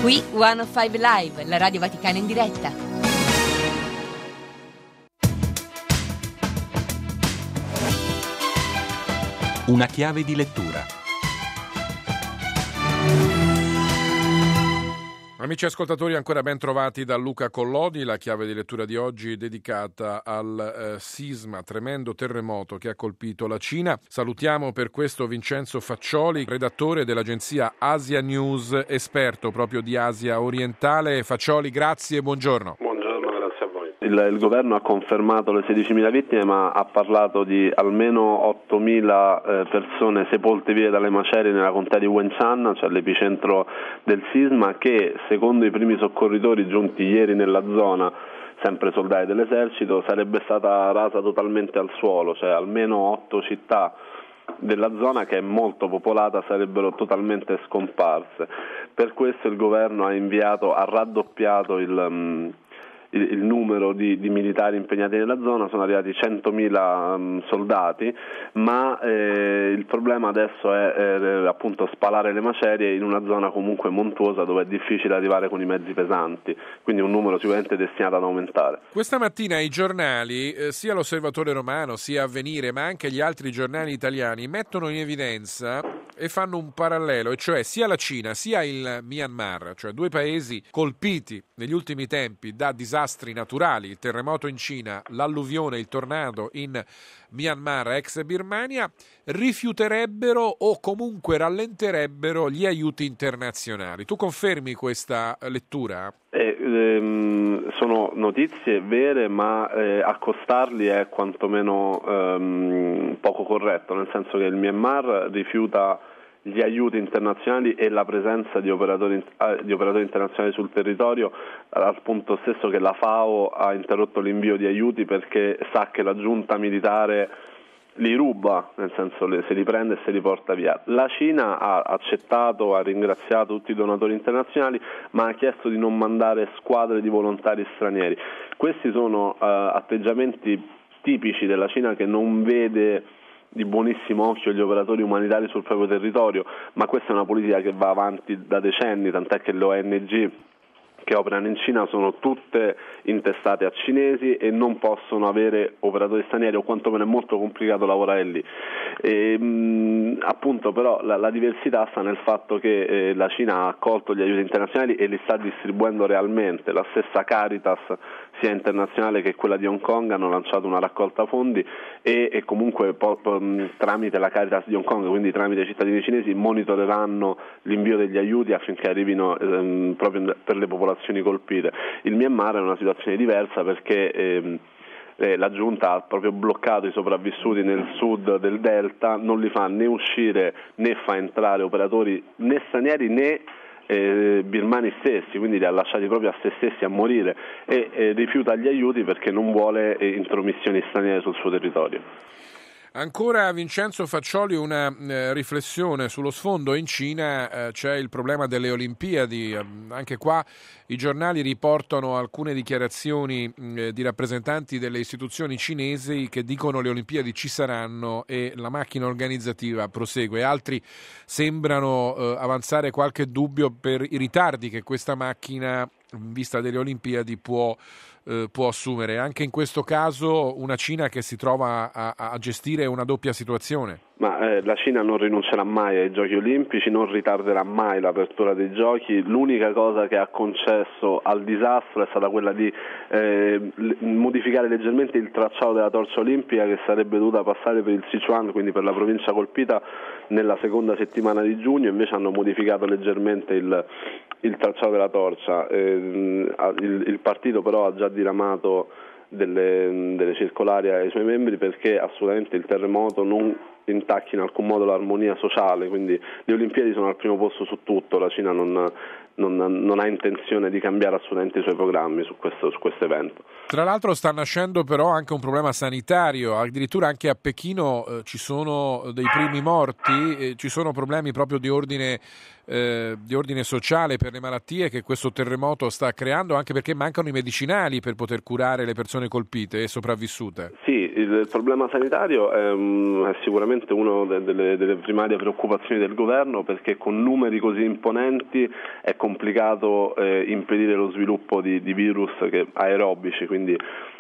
Qui 105 Live, la Radio Vaticana in diretta. Una chiave di lettura. Amici ascoltatori, ancora ben trovati da Luca Collodi. La chiave di lettura di oggi è dedicata al sisma, tremendo terremoto che ha colpito la Cina. Salutiamo per questo Vincenzo Faccioli, redattore dell'agenzia Asia News, esperto proprio di Asia orientale. Faccioli, grazie e buongiorno. Grazie a voi. Il governo ha confermato le 16.000 vittime, ma ha parlato di almeno 8.000 persone sepolte via dalle macerie nella contea di Wenshan, cioè l'epicentro del sisma, che secondo i primi soccorritori giunti ieri nella zona, sempre soldati dell'esercito, sarebbe stata rasa totalmente al suolo, cioè almeno 8 città della zona, che è molto popolata, sarebbero totalmente scomparse. Per questo il governo ha raddoppiato il numero di militari impegnati nella zona. Sono arrivati 100.000 soldati, ma il problema adesso è appunto spalare le macerie in una zona comunque montuosa dove è difficile arrivare con i mezzi pesanti, quindi un numero sicuramente destinato ad aumentare. Questa mattina i giornali, sia l'Osservatore Romano sia Avvenire, ma anche gli altri giornali italiani, mettono in evidenza e fanno un parallelo, e cioè sia la Cina sia il Myanmar, cioè due paesi colpiti negli ultimi tempi da disastri naturali, il terremoto in Cina, l'alluvione, il tornado in Myanmar, ex Birmania, rifiuterebbero o comunque rallenterebbero gli aiuti internazionali. Tu confermi questa lettura? Sono notizie vere, ma accostarli è quantomeno poco corretto, nel senso che il Myanmar rifiuta gli aiuti internazionali e la presenza di operatori internazionali sul territorio, al punto stesso che la FAO ha interrotto l'invio di aiuti perché sa che la giunta militare li ruba, nel senso se li prende e se li porta via. La Cina ha accettato, ha ringraziato tutti i donatori internazionali, ma ha chiesto di non mandare squadre di volontari stranieri. Questi sono atteggiamenti tipici della Cina, che non vede di buonissimo occhio gli operatori umanitari sul proprio territorio, ma questa è una politica che va avanti da decenni, tant'è che le ONG che operano in Cina sono tutte intestate a cinesi e non possono avere operatori stranieri, o quantomeno è molto complicato lavorare lì. Appunto però la diversità sta nel fatto che la Cina ha accolto gli aiuti internazionali e li sta distribuendo realmente. La stessa Caritas, sia internazionale che quella di Hong Kong, hanno lanciato una raccolta fondi e comunque tramite la Caritas di Hong Kong, quindi tramite i cittadini cinesi, monitoreranno l'invio degli aiuti affinché arrivino proprio per le popolazioni colpite. Il Myanmar è una situazione diversa perché la giunta ha proprio bloccato i sopravvissuti nel sud del delta, non li fa né uscire né fa entrare operatori né stranieri né birmani stessi, quindi li ha lasciati proprio a se stessi a morire, e rifiuta gli aiuti perché non vuole intromissioni straniere sul suo territorio. Ancora Vincenzo Faccioli, una riflessione sullo sfondo. In Cina c'è il problema delle Olimpiadi, anche qua i giornali riportano alcune dichiarazioni di rappresentanti delle istituzioni cinesi che dicono le Olimpiadi ci saranno e la macchina organizzativa prosegue. Altri sembrano avanzare qualche dubbio per i ritardi che questa macchina, in vista delle Olimpiadi, può assumere. Anche in questo caso una Cina che si trova a gestire una doppia situazione. Ma la Cina non rinuncerà mai ai Giochi Olimpici, non ritarderà mai l'apertura dei Giochi. L'unica cosa che ha concesso al disastro è stata quella di modificare leggermente il tracciato della torcia olimpica, che sarebbe dovuta passare per il Sichuan, quindi per la provincia colpita, nella seconda settimana di giugno. Invece hanno modificato leggermente il tracciato della torcia. Il partito però ha già diramato delle circolari ai suoi membri perché assolutamente il terremoto non intacchi in alcun modo l'armonia sociale, quindi le Olimpiadi sono al primo posto su tutto. La Cina non ha intenzione di cambiare assolutamente i suoi programmi su questo evento. Tra l'altro sta nascendo però anche un problema sanitario, addirittura anche a Pechino ci sono dei primi morti, ci sono problemi proprio di ordine sociale per le malattie che questo terremoto sta creando, anche perché mancano i medicinali per poter curare le persone colpite e sopravvissute. Sì, il problema sanitario è sicuramente una delle primarie preoccupazioni del governo, perché con numeri così imponenti è complicato impedire lo sviluppo di virus aerobici, quindi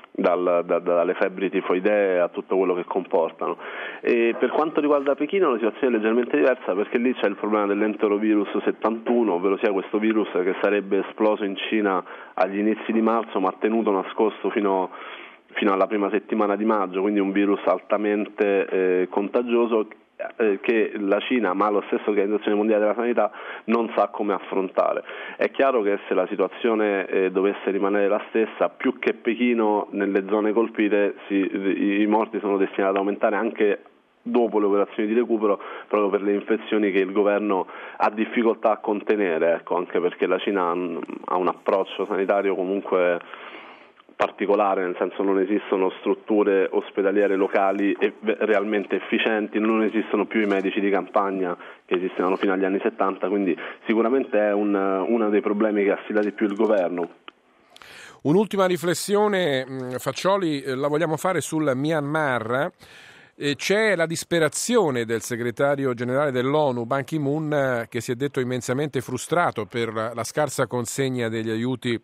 dalle febbri tifoidee a tutto quello che comportano. E per quanto riguarda Pechino la situazione è leggermente diversa, perché lì c'è il problema dell'enterovirus 71, ovvero sia questo virus che sarebbe esploso in Cina agli inizi di marzo, ma tenuto nascosto fino alla prima settimana di maggio, quindi un virus altamente contagioso che la Cina, ma lo stesso Organizzazione Mondiale della Sanità, non sa come affrontare. È chiaro che se la situazione dovesse rimanere la stessa, più che Pechino, nelle zone colpite i morti sono destinati ad aumentare anche dopo le operazioni di recupero, proprio per le infezioni che il governo ha difficoltà a contenere, anche perché la Cina ha un approccio sanitario comunque particolare, nel senso non esistono strutture ospedaliere locali realmente efficienti, non esistono più i medici di campagna che esistevano fino agli anni 70, quindi sicuramente è uno dei problemi che affida di più il governo. Un'ultima riflessione, Faccioli, la vogliamo fare sul Myanmar. C'è la disperazione del segretario generale dell'ONU, Ban Ki-moon, che si è detto immensamente frustrato per la scarsa consegna degli aiuti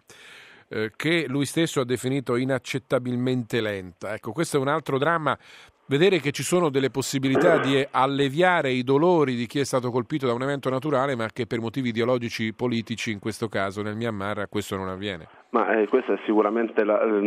che lui stesso ha definito inaccettabilmente lenta. Ecco, questo è un altro dramma, vedere che ci sono delle possibilità di alleviare i dolori di chi è stato colpito da un evento naturale, ma che per motivi ideologici politici, in questo caso nel Myanmar, questo non avviene. Ma questa è sicuramente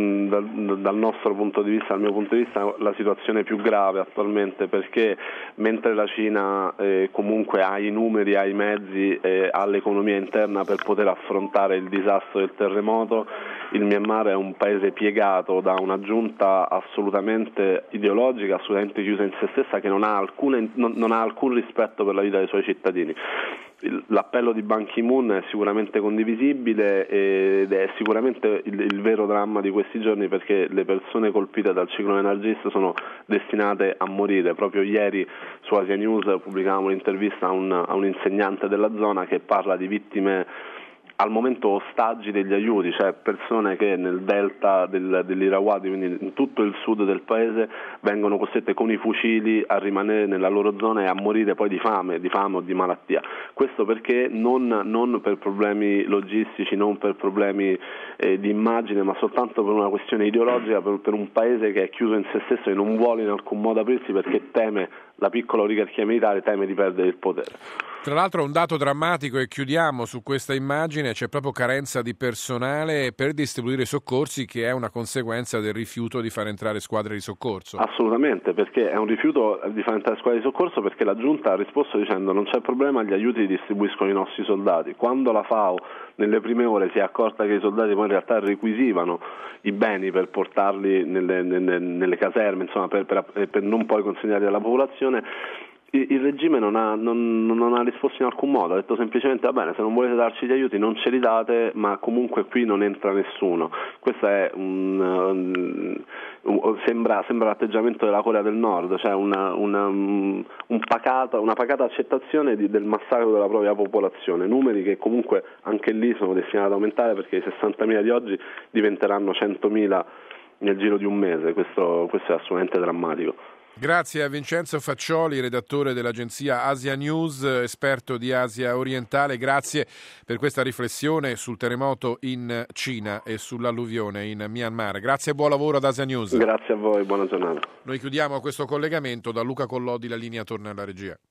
dal nostro punto di vista, dal mio punto di vista, la situazione più grave attualmente, perché mentre la Cina comunque ha i numeri, ha i mezzi, ha l'economia interna per poter affrontare il disastro del terremoto, il Myanmar è un paese piegato da una giunta assolutamente ideologica, assolutamente chiusa in se stessa, che non ha alcun rispetto per la vita dei suoi cittadini. L'appello di Ban Ki-moon è sicuramente condivisibile ed è sicuramente il vero dramma di questi giorni, perché le persone colpite dal ciclone Nargis sono destinate a morire. Proprio ieri su Asia News pubblicavamo un'intervista a un insegnante della zona che parla di vittime al momento ostaggi degli aiuti, cioè persone che nel delta dell'Irrawaddy, quindi in tutto il sud del paese, vengono costrette con i fucili a rimanere nella loro zona e a morire poi di fame o di malattia. Questo perché non per problemi logistici, non per problemi di immagine, ma soltanto per una questione ideologica, per un paese che è chiuso in se stesso e non vuole in alcun modo aprirsi, perché teme, la piccola oligarchia militare teme di perdere il potere. Tra l'altro un dato drammatico, e chiudiamo su questa immagine, c'è proprio carenza di personale per distribuire i soccorsi, che è una conseguenza del rifiuto di far entrare squadre di soccorso. Assolutamente, perché è un rifiuto di far entrare squadre di soccorso, perché la giunta ha risposto dicendo non c'è problema, gli aiuti li distribuiscono i nostri soldati. Quando la FAO nelle prime ore si è accorta che i soldati poi in realtà requisivano i beni per portarli nelle caserme, insomma per non poi consegnarli alla popolazione, il regime non ha risposto in alcun modo, ha detto semplicemente va bene, se non volete darci gli aiuti non ce li date, ma comunque qui non entra nessuno. Questo è sembra l'atteggiamento della Corea del Nord, cioè una pacata accettazione del massacro della propria popolazione, numeri che comunque anche lì sono destinati ad aumentare, perché i 60.000 di oggi diventeranno 100.000 nel giro di un mese. Questo è assolutamente drammatico. Grazie a Vincenzo Faccioli, redattore dell'agenzia Asia News, esperto di Asia orientale. Grazie per questa riflessione sul terremoto in Cina e sull'alluvione in Myanmar. Grazie e buon lavoro ad Asia News. Grazie a voi, buona giornata. Noi chiudiamo questo collegamento. Da Luca Collodi la linea torna alla regia.